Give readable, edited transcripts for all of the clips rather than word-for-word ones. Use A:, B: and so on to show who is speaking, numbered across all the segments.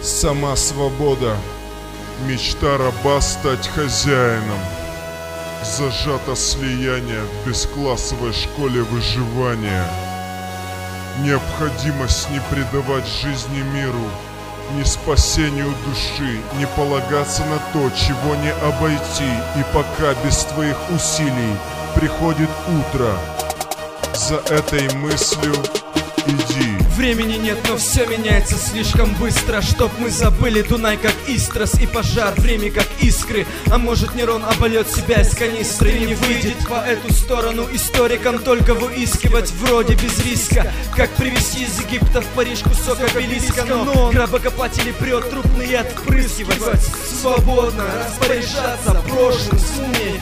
A: Сама свобода, мечта раба стать хозяином. Зажато слияние в бесклассовой школе выживания. Необходимость не предавать жизни миру, ни спасению души, не полагаться на то, чего не обойти. И пока без твоих усилий приходит утро, за этой мыслью иди.
B: Времени нет, но все меняется слишком быстро, чтоб мы забыли Дунай как Истрас и пожар, время как искры. А может Нерон обольет себя из канистры, не выйдет по эту сторону историкам только выискивать вроде без риска, как привезти из Египта в Париж кусок обелиска. Но гробокопатели прет трупные отпрыскивать, свободно распоряжаться прошлым, с умнее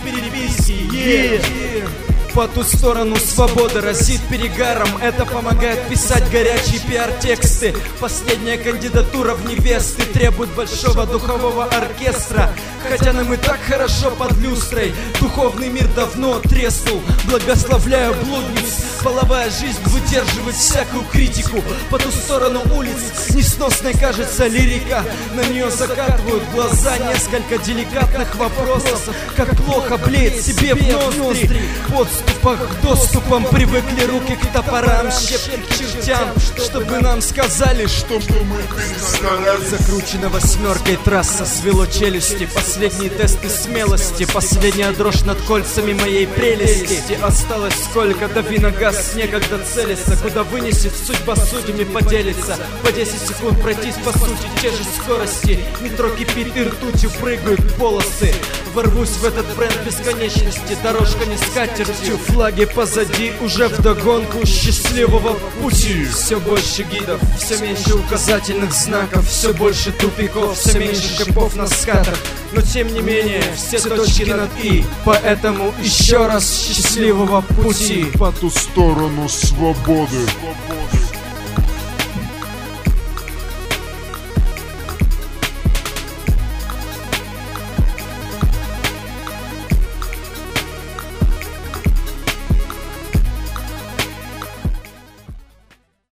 B: переписки. По ту сторону свобода разит перегаром. Это помогает писать горячие пиар-тексты. Последняя кандидатура в невесты требует большого духового оркестра. Хотя нам и так хорошо под люстрой, духовный мир давно треснул. Благословляю блудниц, половая жизнь выдерживает всякую критику. По ту сторону улиц несносной кажется лирика. На нее закатывают глаза несколько деликатных вопросов. Как плохо блеет себе в ноздри. Подступах к доступам привыкли руки к топорам, щепки к чертям, чтобы нам сказали, что мы перестали. Закручена восьмеркой трасса, свело челюсти. Последние тесты смелости, последняя дрожь над кольцами моей прелести. Осталось сколько до виногаз некогда целится, куда вынесет судьба судьями поделится. По 10 секунд пройтись по сути те же скорости. Метро кипит и ртутью прыгают полосы. Ворвусь в этот бренд бесконечности, дорожка не скатертью. Флаги позади, уже вдогонку счастливого пути. Все больше гидов, все меньше указательных знаков, все больше тупиков, все меньше шипов на скатах. Но тем не менее, все точки над «и». Поэтому еще раз счастливого пути.
A: По ту сторону свободы